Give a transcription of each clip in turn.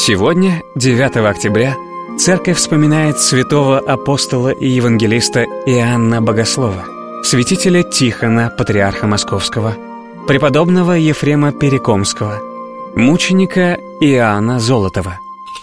Сегодня, 9 октября, Церковь вспоминает святого апостола и евангелиста Иоанна Богослова, святителя Тихона, патриарха Московского, преподобного Ефрема Перекомского, мученика Иоанна Золотого.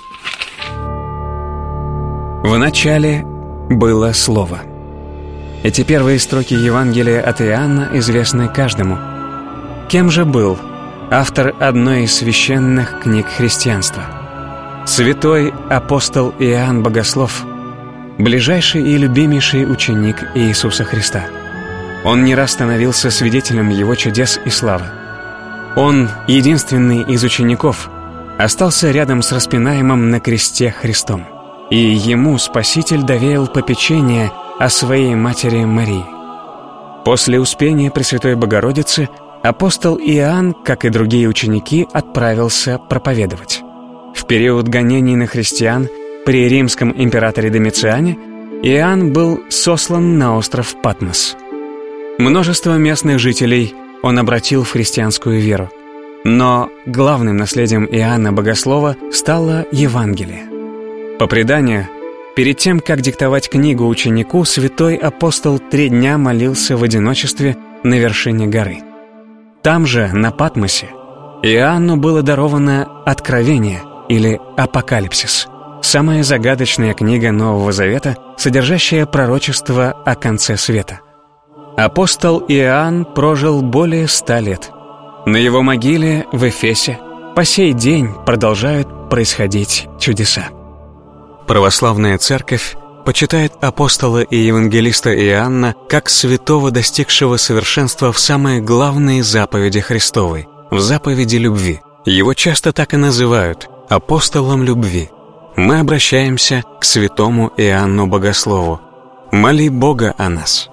В начале было Слово. Эти первые строки Евангелия от Иоанна известны каждому. Кем же был автор одной из священных книг христианства? Святой апостол Иоанн Богослов, ближайший и любимейший ученик Иисуса Христа. Он не раз становился свидетелем Его чудес и славы. Он, единственный из учеников, остался рядом с распинаемым на кресте Христом, и ему Спаситель доверил попечение о своей матери Марии. После Успения Пресвятой Богородицы апостол Иоанн, как и другие ученики, отправился проповедовать. В период гонений на христиан при римском императоре Домициане Иоанн был сослан на остров Патмос. Множество местных жителей он обратил в христианскую веру. Но главным наследием Иоанна Богослова стало Евангелие. По преданию, перед тем, как диктовать книгу ученику, святой апостол 3 дня молился в одиночестве на вершине горы. Там же, на Патмосе, Иоанну было даровано Откровение или Апокалипсис, самая загадочная книга Нового Завета, содержащая пророчество о конце света. Апостол Иоанн прожил более 100 лет. На его могиле в Эфесе по сей день продолжают происходить чудеса. Православная Церковь почитает апостола и евангелиста Иоанна как святого, достигшего совершенства в самой главной заповеди Христовой, в заповеди любви. Его часто так и называют апостолом любви. Мы обращаемся к святому Иоанну Богослову. Моли Бога о нас.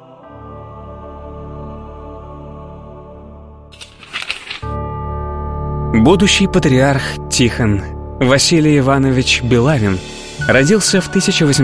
Будущий патриарх Тихон Василий Иванович Белавин родился в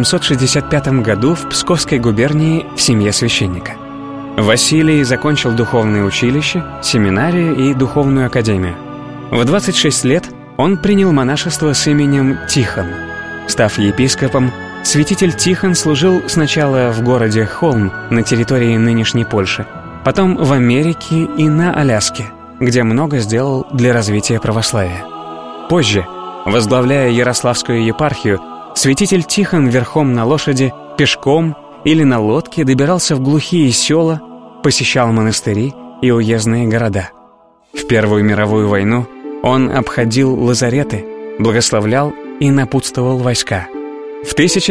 1865 году в Псковской губернии в семье священника. Василий закончил духовное училище, семинарию и духовную академию. В 26 лет он принял монашество с именем Тихон. Став епископом, святитель Тихон служил сначала в городе Холм на территории нынешней Польши, потом в Америке и на Аляске, где много сделал для развития православия. Позже, возглавляя Ярославскую епархию, святитель Тихон верхом на лошади, пешком или на лодке добирался в глухие села, посещал монастыри и уездные города. В Первую мировую войну он обходил лазареты, благословлял и напутствовал войска. В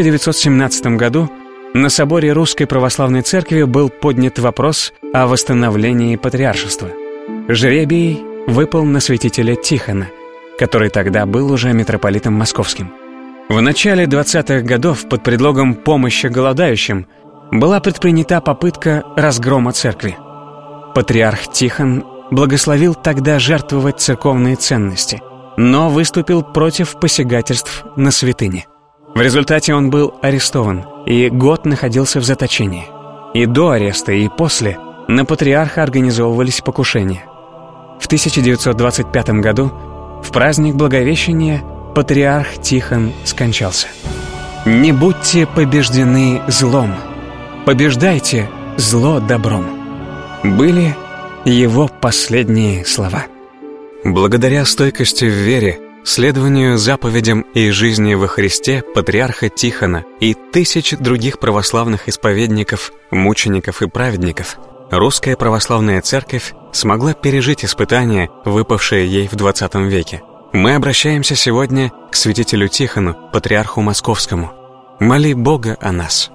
1917 году на соборе Русской Православной Церкви был поднят вопрос о восстановлении патриаршества. Жребий выпал на святителя Тихона, который тогда был уже митрополитом московским. В начале 20-х годов под предлогом помощи голодающим была предпринята попытка разгрома церкви. Патриарх Тихон благословил тогда жертвовать церковные ценности, но выступил против посягательств на святыни. В результате он был арестован и год находился в заточении. И до ареста, и после на патриарха организовывались покушения. В 1925 году, в праздник Благовещения, патриарх Тихон скончался. «Не будьте побеждены злом, побеждайте зло добром» были его последние слова. Благодаря стойкости в вере, следованию заповедям и жизни во Христе патриарха Тихона и тысяч других православных исповедников, мучеников и праведников, Русская Православная Церковь смогла пережить испытания, выпавшие ей в 20 веке. Мы обращаемся сегодня к святителю Тихону, патриарху Московскому. Моли Бога о нас.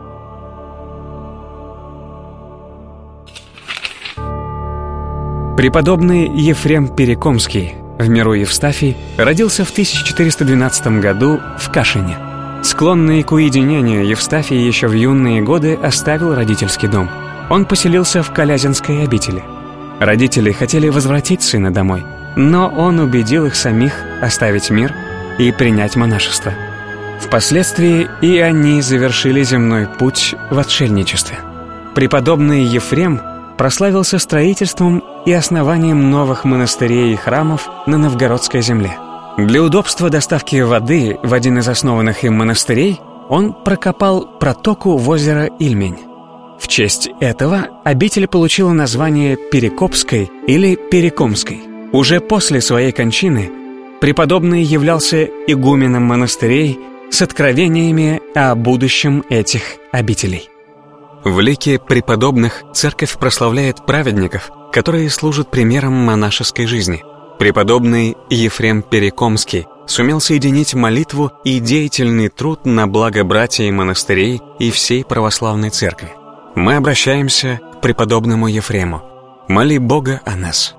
Преподобный Ефрем Перекомский, в миру Евстафий, родился в 1412 году в Кашине. Склонный к уединению, Евстафий еще в юные годы оставил родительский дом. Он поселился в Калязинской обители. Родители хотели возвратить сына домой, но он убедил их самих оставить мир и принять монашество. Впоследствии и они завершили земной путь в отшельничестве. Преподобный Ефрем прославился строительством и основанием новых монастырей и храмов на новгородской земле. Для удобства доставки воды в один из основанных им монастырей он прокопал протоку в озеро Ильмень. В честь этого обитель получила название Перекопской или Перекомской. Уже после своей кончины преподобный являлся игуменом монастырей с откровениями о будущем этих обителей. В лике преподобных церковь прославляет праведников, которые служат примером монашеской жизни. Преподобный Ефрем Перекомский сумел соединить молитву и деятельный труд на благо братьев монастырей и всей православной церкви. Мы обращаемся к преподобному Ефрему. Моли Бога о нас.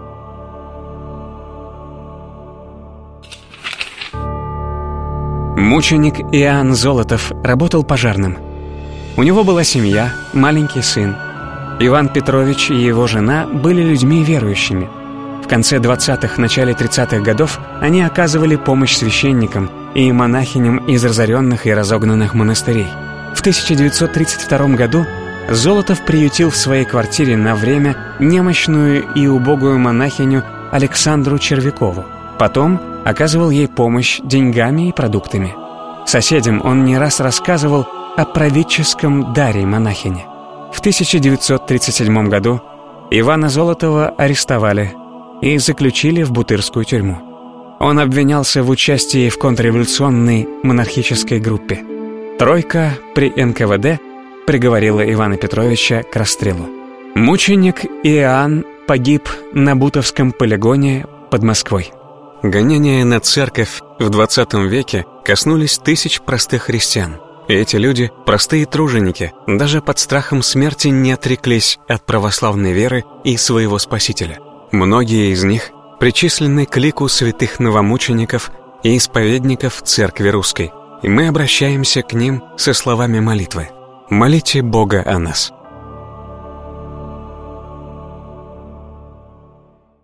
Мученик Иоанн Золотов работал пожарным. У него была семья, маленький сын. Иван Петрович и его жена были людьми верующими. В конце 20-х, начале 30-х годов они оказывали помощь священникам и монахиням из разоренных и разогнанных монастырей. В 1932 году Золотов приютил в своей квартире на время немощную и убогую монахиню Александру Червякову. Потом оказывал ей помощь деньгами и продуктами. Соседям он не раз рассказывал о праведческом даре монахини. В 1937 году Ивана Золотова арестовали и заключили в Бутырскую тюрьму. Он обвинялся в участии в контрреволюционной монархической группе. Тройка при НКВД приговорила Ивана Петровича к расстрелу. Мученик Иоанн погиб на Бутовском полигоне под Москвой. Гонения на церковь в 20 веке коснулись тысяч простых христиан. И эти люди, простые труженики, даже под страхом смерти не отреклись от православной веры и своего Спасителя. Многие из них причислены к лику святых новомучеников и исповедников Церкви Русской, и мы обращаемся к ним со словами молитвы. Молите Бога о нас.